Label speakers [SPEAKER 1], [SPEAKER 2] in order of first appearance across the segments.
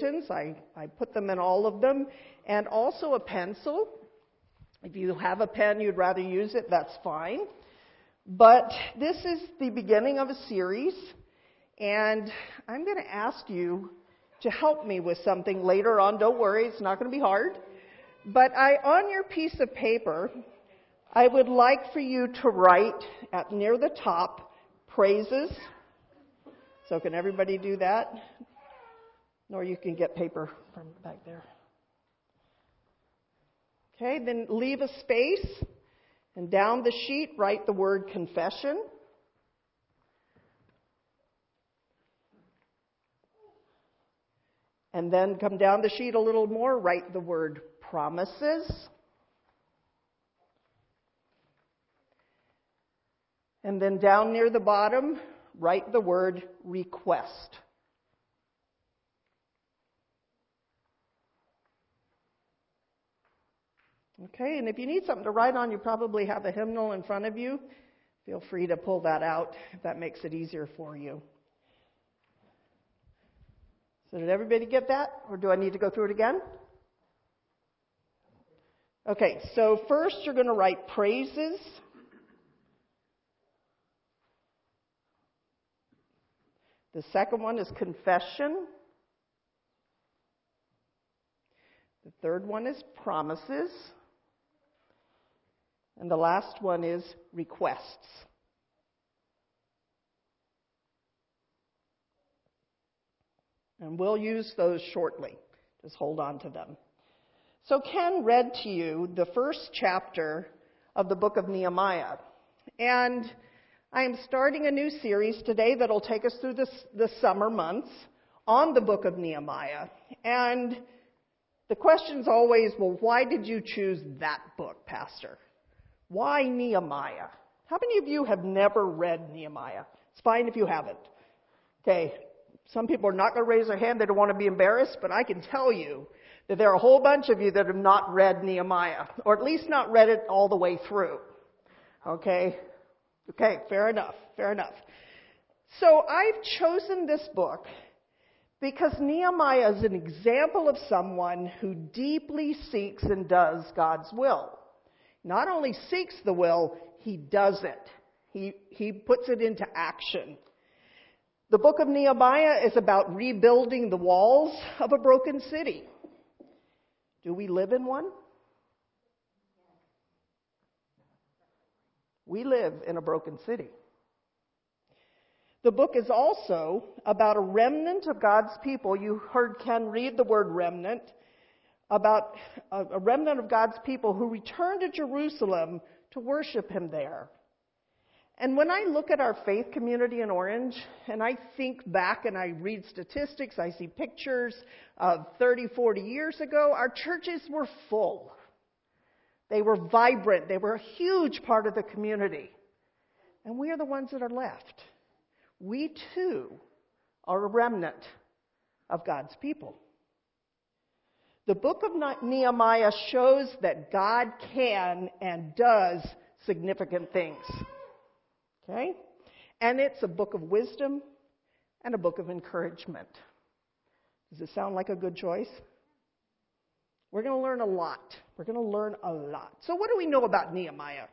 [SPEAKER 1] bulletins. I put them in all of them, and also a pencil. If you have a pen you'd rather use it, that's fine. But this is the beginning of a series, and I'm going to ask you to help me with something later on. Don't worry, it's not going to be hard. But on your piece of paper, I would like for you to write near the top, praises. So can everybody do that? Or you can get paper from back there. Okay, then leave a space, and down the sheet write the word confession. And then come down the sheet a little more, write the word promises. And then down near the bottom, write the word request. Okay, and if you need something to write on, you probably have a hymnal in front of you. Feel free to pull that out if that makes it easier for you. So did everybody get that? Or do I need to go through it again? Okay, so first you're going to write praises. The second one is confession. The third one is promises. And the last one is requests. And we'll use those shortly. Just hold on to them. So Ken read to you the first chapter of the book of Nehemiah. And I am starting a new series today that'll take us through the summer months on the book of Nehemiah. And the question's always, well, why did you choose that book, Pastor? Why Nehemiah? How many of you have never read Nehemiah? It's fine if you haven't. Okay, some people are not going to raise their hand. They don't want to be embarrassed, but I can tell you that there are a whole bunch of you that have not read Nehemiah, or at least not read it all the way through. Okay, fair enough. So I've chosen this book because Nehemiah is an example of someone who deeply seeks and does God's will. Not only seeks the will, he does it. He puts it into action. The book of Nehemiah is about rebuilding the walls of a broken city. Do we live in one? We live in a broken city. The book is also about a remnant of God's people. You heard Ken read the word remnant. About a remnant of God's people who returned to Jerusalem to worship Him there. And when I look at our faith community in Orange, and I think back and I read statistics, I see pictures of 30, 40 years ago, our churches were full. They were vibrant. They were a huge part of the community. And we are the ones that are left. We too are a remnant of God's people. The book of Nehemiah shows that God can and does significant things. Okay? And it's a book of wisdom and a book of encouragement. Does it sound like a good choice? We're going to learn a lot. So what do we know about Nehemiah?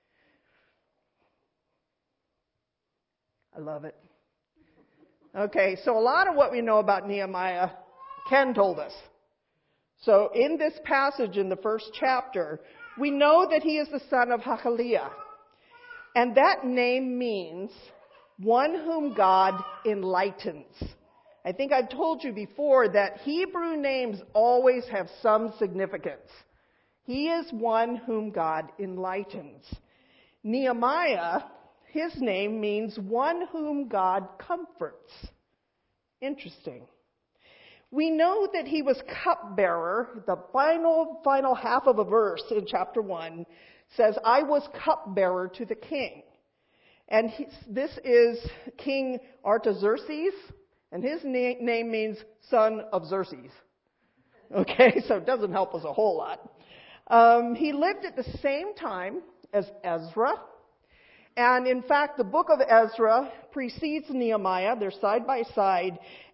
[SPEAKER 1] I love it. Okay, so a lot of what we know about Nehemiah, Ken told us. So in this passage in the first chapter, we know that he is the son of Hachaliah. And that name means one whom God enlightens. I think I've told you before that Hebrew names always have some significance. He is one whom God enlightens. Nehemiah, his name means one whom God comforts. Interesting. We know that he was cupbearer. The final half of a verse in chapter 1 says, I was cupbearer to the king. And this is King Artaxerxes, and his name means son of Xerxes. Okay, so it doesn't help us a whole lot. He lived at the same time as Ezra. And in fact, the book of Ezra precedes Nehemiah. They're side by side.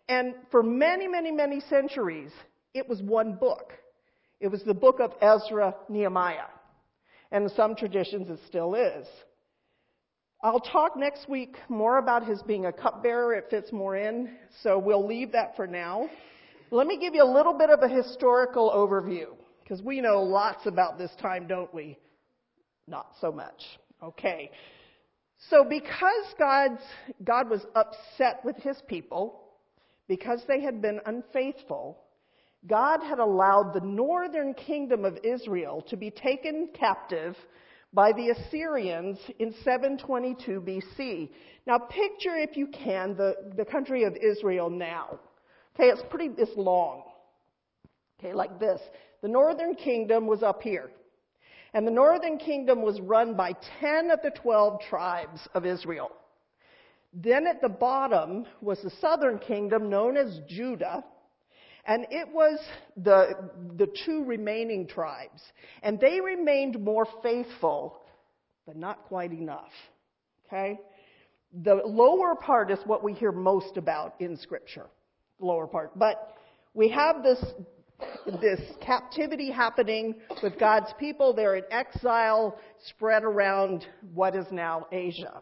[SPEAKER 1] And for many, many, many centuries, it was one book. It was the book of Ezra, Nehemiah. And in some traditions, it still is. I'll talk next week more about his being a cupbearer. It fits more in, so we'll leave that for now. Let me give you a little bit of a historical overview, because we know lots about this time, don't we? Not so much. Okay. So because God was upset with his people, because they had been unfaithful, God had allowed the northern kingdom of Israel to be taken captive by the Assyrians in 722 BC. Now picture, if you can, the country of Israel now. Okay, it's long. Okay, like this. The northern kingdom was up here. And the northern kingdom was run by 10 of the 12 tribes of Israel. Then at the bottom was the southern kingdom known as Judah. And it was the two remaining tribes. And they remained more faithful, but not quite enough. Okay? The lower part is what we hear most about in Scripture. The lower part. But we have this captivity happening with God's people. They're in exile, spread around what is now Asia.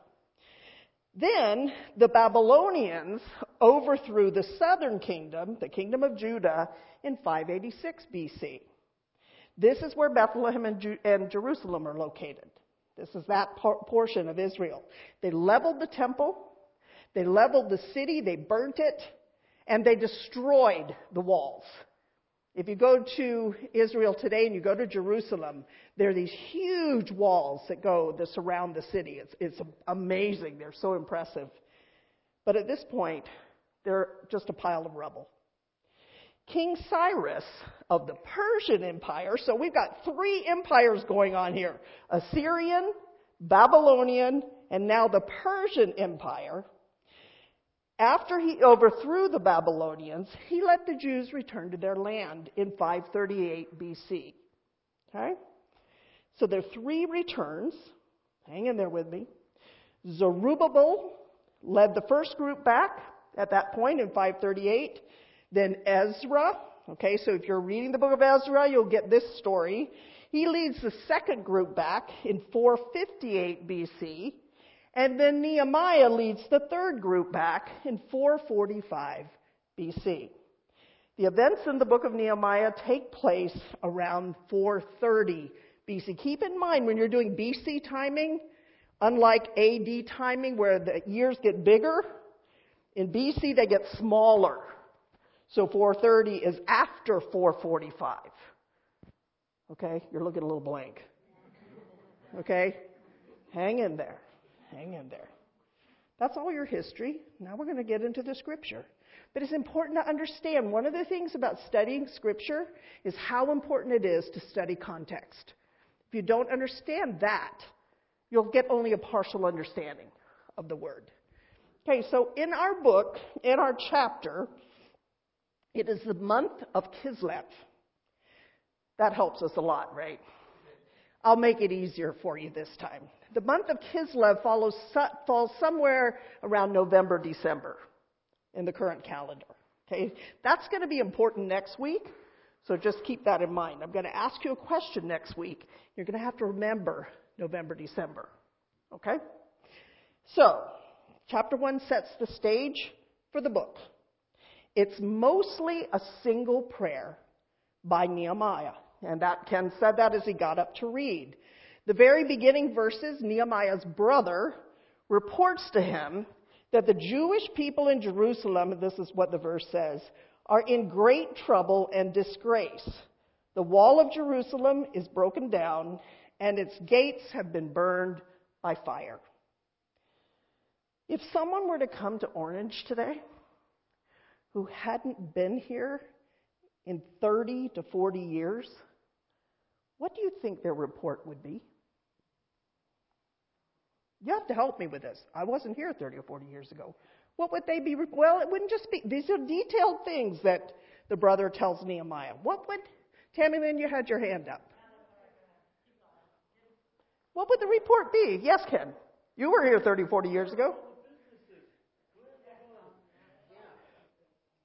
[SPEAKER 1] Then the Babylonians overthrew the southern kingdom, the kingdom of Judah, in 586 BC. This is where Bethlehem and Jerusalem are located. This is that portion of Israel. They leveled the temple, they leveled the city, they burnt it, and they destroyed the walls. If you go to Israel today and you go to Jerusalem, there are these huge walls that surround the city. It's amazing. They're so impressive. But at this point, they're just a pile of rubble. King Cyrus of the Persian Empire, so we've got 3 empires going on here. Assyrian, Babylonian, and now the Persian Empire. After he overthrew the Babylonians, he let the Jews return to their land in 538 BC. Okay? So there are 3 returns. Hang in there with me. Zerubbabel led the first group back at that point in 538. Then Ezra. Okay, so if you're reading the book of Ezra, you'll get this story. He leads the second group back in 458 BC. And then Nehemiah leads the third group back in 445 BC. The events in the book of Nehemiah take place around 430 BC. Keep in mind, when you're doing BC timing, unlike AD timing where the years get bigger, in BC they get smaller. So 430 is after 445. Okay? You're looking a little blank. Okay? Hang in there. Hang in there. That's all your history. Now we're going to get into the Scripture. But it's important to understand, one of the things about studying Scripture is how important it is to study context. If you don't understand that, you'll get only a partial understanding of the Word. Okay, so in our book, in our chapter, it is the month of Kislev. That helps us a lot, right? I'll make it easier for you this time. The month of Kislev falls somewhere around November, December in the current calendar. Okay, that's going to be important next week, so just keep that in mind. I'm going to ask you a question next week. You're going to have to remember November, December. Okay? So, chapter 1 sets the stage for the book. It's mostly a single prayer by Nehemiah. And Ken said that as he got up to read. The very beginning verses, Nehemiah's brother reports to him that the Jewish people in Jerusalem, and this is what the verse says, are in great trouble and disgrace. The wall of Jerusalem is broken down, and its gates have been burned by fire. If someone were to come to Orange today who hadn't been here in 30 to 40 years, what do you think their report would be? You have to help me with this. I wasn't here 30 or 40 years ago. What would they be? Well, it wouldn't just be, these are detailed things that the brother tells Nehemiah. What would, Tammy Lynn, you had your hand up. What would the report be? Yes, Ken. You were here 30, 40 years ago.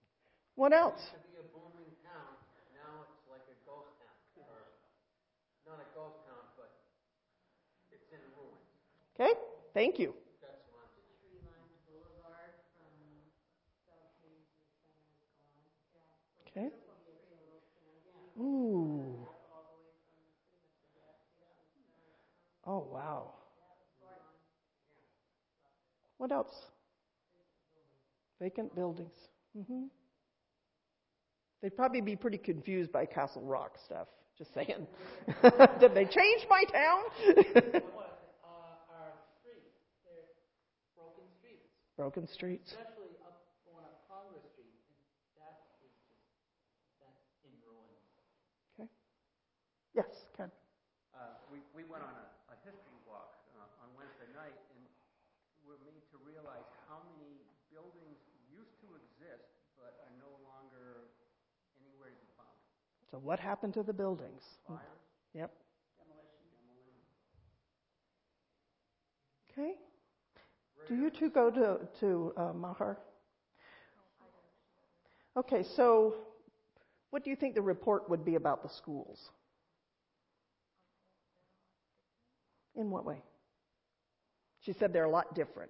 [SPEAKER 1] What else?
[SPEAKER 2] It used to be a booming town. Now it's like a ghost town. Or not a ghost town, but it's in ruins.
[SPEAKER 1] Okay, thank you.
[SPEAKER 2] That's one.
[SPEAKER 3] The tree-lined boulevard from South Main to the center is gone.
[SPEAKER 1] Okay. Ooh. Oh, wow. What else? Vacant buildings. They'd probably be pretty confused by Castle Rock stuff. Just saying. Did they change my town?
[SPEAKER 4] Our streets, they're broken streets.
[SPEAKER 1] Broken streets.
[SPEAKER 4] Especially going up Congress Street. That's in ruins.
[SPEAKER 1] Okay. Yes, Ken.
[SPEAKER 2] We went on a history walk on Wednesday night, and we're made to realize how many buildings used to exist but are no longer anywhere to be found.
[SPEAKER 1] So what happened to the buildings?
[SPEAKER 2] Fires.
[SPEAKER 1] Yep.
[SPEAKER 2] Demolition.
[SPEAKER 1] Okay. Do you two go to Mahar? Okay, so what do you think the report would be about the schools? In what way? She said they're a lot different.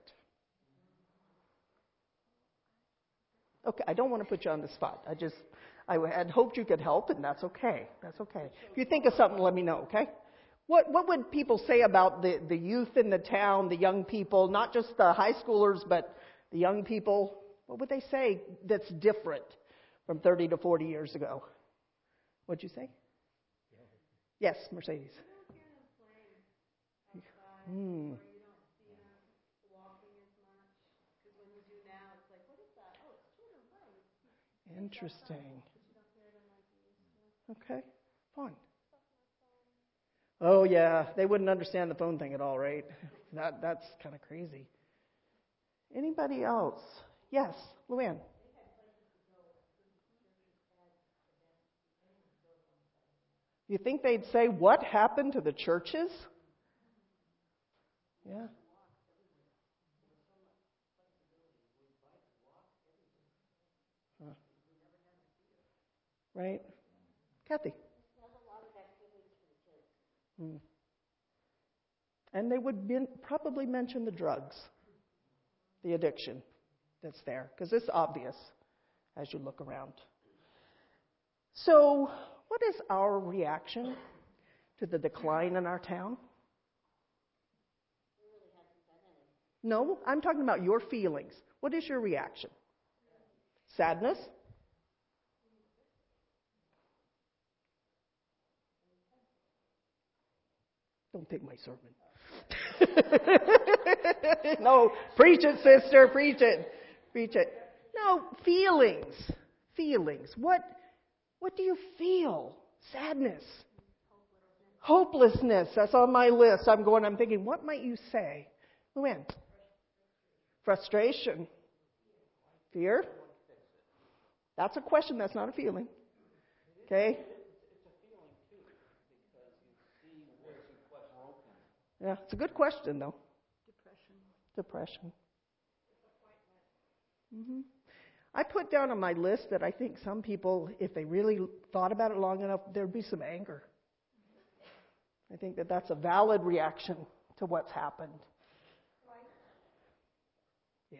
[SPEAKER 1] Okay, I don't want to put you on the spot. I had hoped you could help, and that's okay. That's okay. If you think of something, let me know, okay? What would people say about the youth in the town, the young people, not just the high schoolers, but the young people? What would they say that's different from 30 to 40 years ago? What'd you say? Yes, Mercedes.
[SPEAKER 3] Or you don't see them walking as much. Because when you do now, it's like, what is that? Oh, it's children playing.
[SPEAKER 1] Interesting.
[SPEAKER 3] But you don't hear them like you used to.
[SPEAKER 1] Okay, fun. Oh yeah, they wouldn't understand the phone thing at all, right? That's kind of crazy. Anybody else? Yes, Luann. You think they'd say, what happened to the churches? Yeah. Huh. Right? Kathy. And they would probably mention the drugs, the addiction that's there, because it's obvious as you look around. So, what is our reaction to the decline in our town? No, I'm talking about your feelings. What is your reaction? Sadness? Don't take my sermon. No, preach it, sister, preach it. Preach it. No, feelings. Feelings. What do you feel? Sadness. Hopelessness. That's on my list. I'm thinking, what might you say? Luann? Frustration. Fear? That's a question, that's not a feeling. Okay? Yeah, it's a good question, though. Depression. Mm-hmm. I put down on my list that I think some people, if they really thought about it long enough, there'd be some anger. I think that that's a valid reaction to what's happened. Yeah.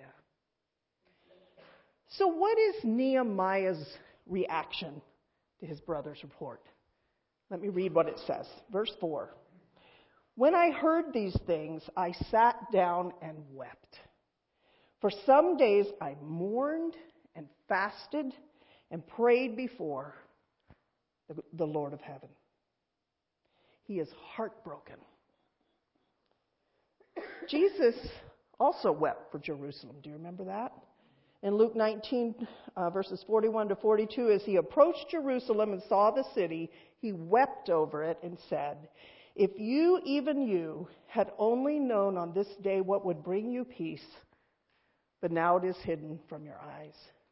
[SPEAKER 1] So what is Nehemiah's reaction to his brother's report? Let me read what it says. Verse 4. When I heard these things, I sat down and wept. For some days I mourned and fasted and prayed before the Lord of heaven. He is heartbroken. Jesus also wept for Jerusalem. Do you remember that? In Luke 19, verses 41 to 42, as he approached Jerusalem and saw the city, he wept over it and said, "If you, even you, had only known on this day what would bring you peace, but now it is hidden from your eyes."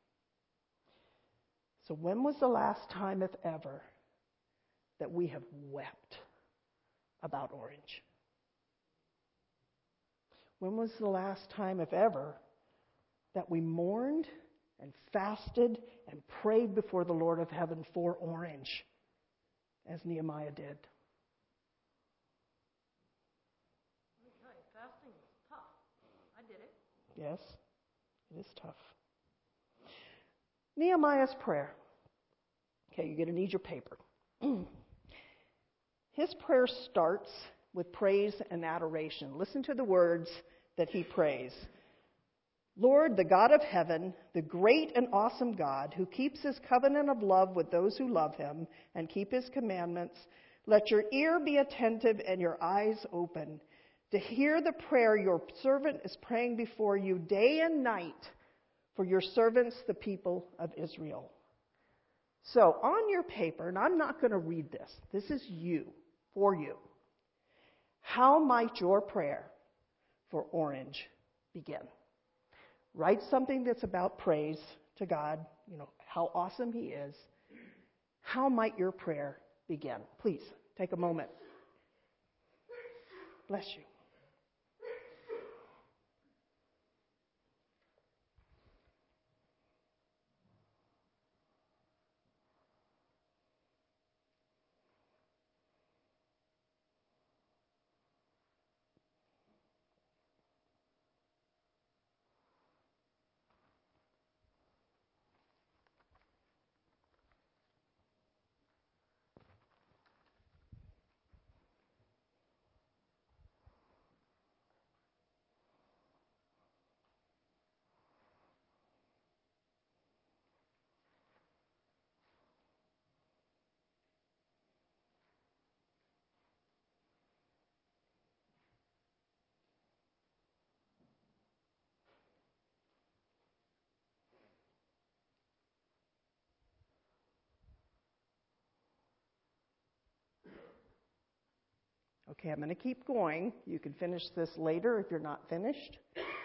[SPEAKER 1] So when was the last time, if ever, that we have wept about Orange? When was the last time, if ever, that we mourned and fasted and prayed before the Lord of heaven for Orange, as Nehemiah did.
[SPEAKER 3] Let me tell you, fasting is tough. I did it.
[SPEAKER 1] Yes, it is tough. Nehemiah's prayer. Okay, you're going to need your paper. His prayer starts with praise and adoration. Listen to the words that he prays. Lord, the God of heaven, the great and awesome God, who keeps his covenant of love with those who love him and keep his commandments, let your ear be attentive and your eyes open to hear the prayer your servant is praying before you day and night for your servants, the people of Israel. So on your paper, and I'm not going to read this, this is you, for you. How might your prayer for Orange begin? Write something that's about praise to God, how awesome he is. How might your prayer begin? Please, take a moment. Bless you. Okay, I'm going to keep going. You can finish this later if you're not finished.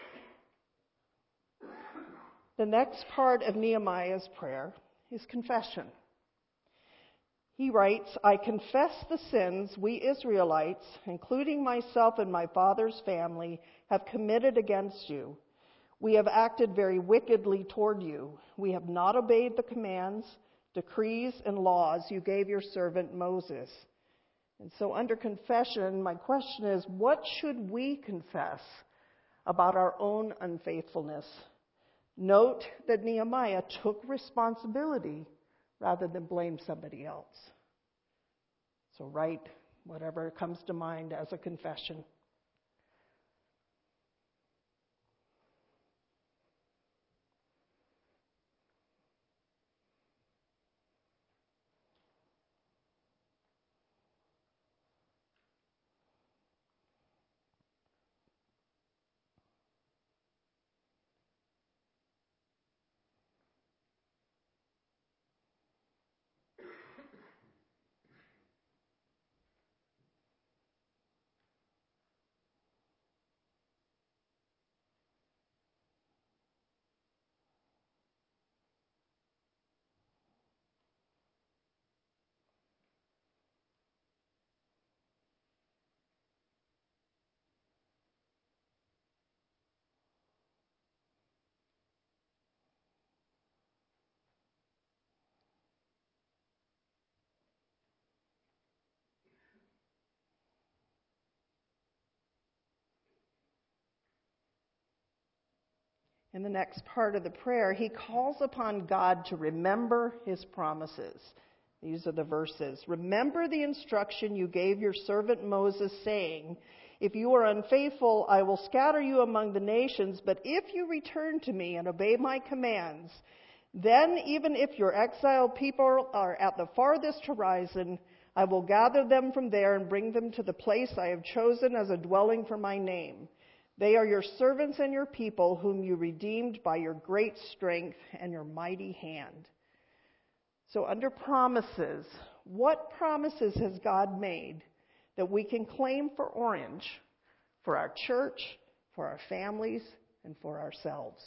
[SPEAKER 1] The next part of Nehemiah's prayer is confession. He writes, I confess the sins we Israelites, including myself and my father's family, have committed against you. We have acted very wickedly toward you. We have not obeyed the commands, decrees, and laws you gave your servant Moses. And so under confession, my question is, what should we confess about our own unfaithfulness? Note that Nehemiah took responsibility rather than blame somebody else. So write whatever comes to mind as a confession. In the next part of the prayer, he calls upon God to remember his promises. These are the verses. Remember the instruction you gave your servant Moses, saying, if you are unfaithful, I will scatter you among the nations, but if you return to me and obey my commands, then even if your exiled people are at the farthest horizon, I will gather them from there and bring them to the place I have chosen as a dwelling for my name. They are your servants and your people, whom you redeemed by your great strength and your mighty hand. So under promises, what promises has God made that we can claim for Orange, for our church, for our families, and for ourselves?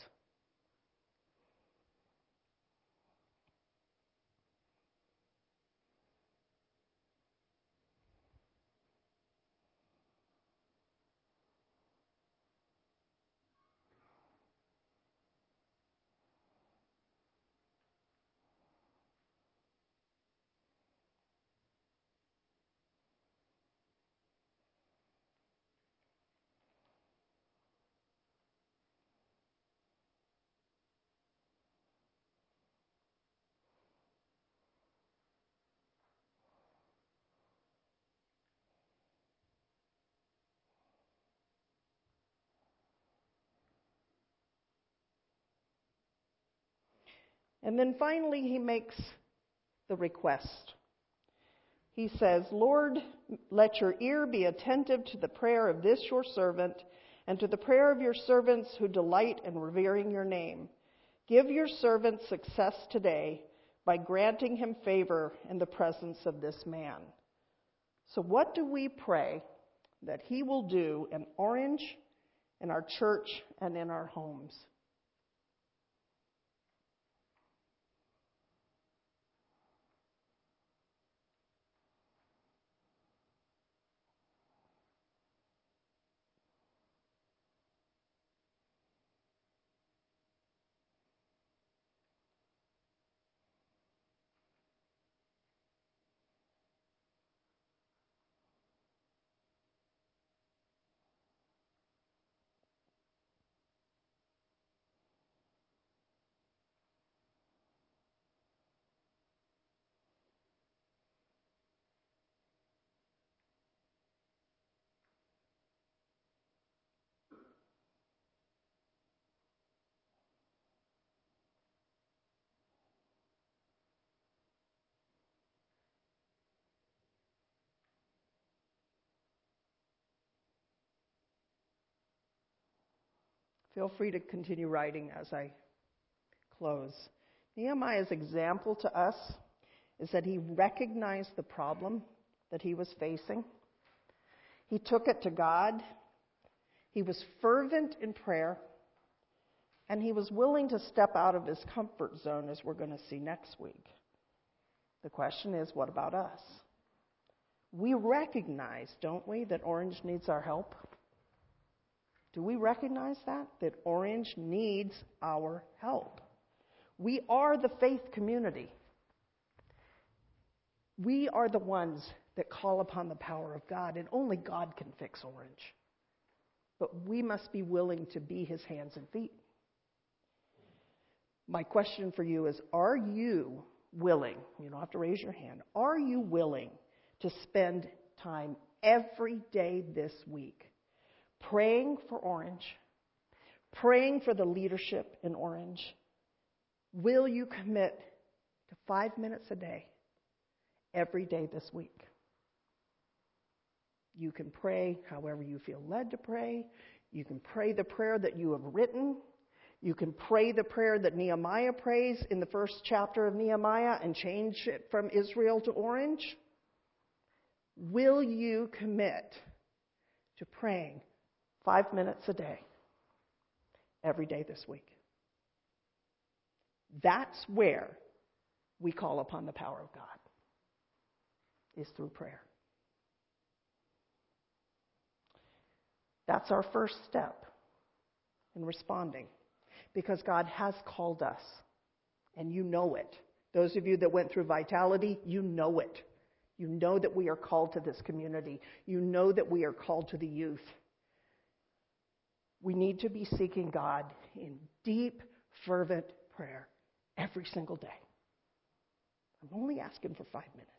[SPEAKER 1] And then finally, he makes the request. He says, Lord, let your ear be attentive to the prayer of this your servant and to the prayer of your servants who delight in revering your name. Give your servant success today by granting him favor in the presence of this man. So what do we pray that he will do in Orange, in our church, and in our homes? Feel free to continue writing as I close. Nehemiah's example to us is that he recognized the problem that he was facing. He took it to God. He was fervent in prayer. And he was willing to step out of his comfort zone, as we're going to see next week. The question is, what about us? We recognize, don't we, that Orange needs our help? Do we recognize that? That Orange needs our help. We are the faith community. We are the ones that call upon the power of God, and only God can fix Orange. But we must be willing to be his hands and feet. My question for you is, are you willing, you don't have to raise your hand, are you willing to spend time every day this week praying for Orange, praying for the leadership in Orange? Will you commit to 5 minutes a day, every day this week? You can pray however you feel led to pray. You can pray the prayer that you have written. You can pray the prayer that Nehemiah prays in the first chapter of Nehemiah and change it from Israel to Orange. Will you commit to praying 5 minutes a day, every day this week? That's where we call upon the power of God, is through prayer. That's our first step in responding, because God has called us, and you know it. Those of you that went through Vitality, you know it. You know that we are called to this community. You know that we are called to the youth. We need to be seeking God in deep, fervent prayer every single day. I'm only asking for 5 minutes.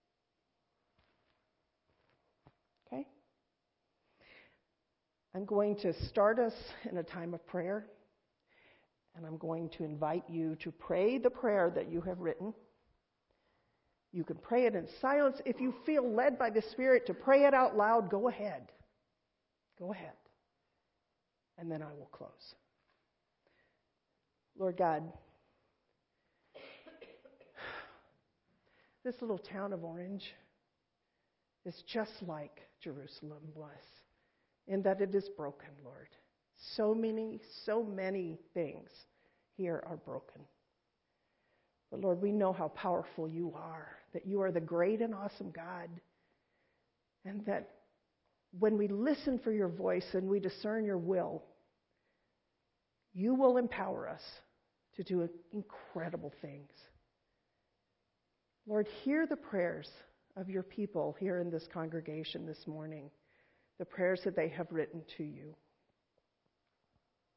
[SPEAKER 1] Okay? I'm going to start us in a time of prayer, and I'm going to invite you to pray the prayer that you have written. You can pray it in silence. If you feel led by the Spirit to pray it out loud, go ahead. Go ahead. And then I will close. Lord God, this little town of Orange is just like Jerusalem was, in that it is broken, Lord. So many things here are broken. But Lord, we know how powerful you are, that you are the great and awesome God, and that when we listen for your voice and we discern your will, you will empower us to do incredible things. Lord, hear the prayers of your people here in this congregation this morning, the prayers that they have written to you.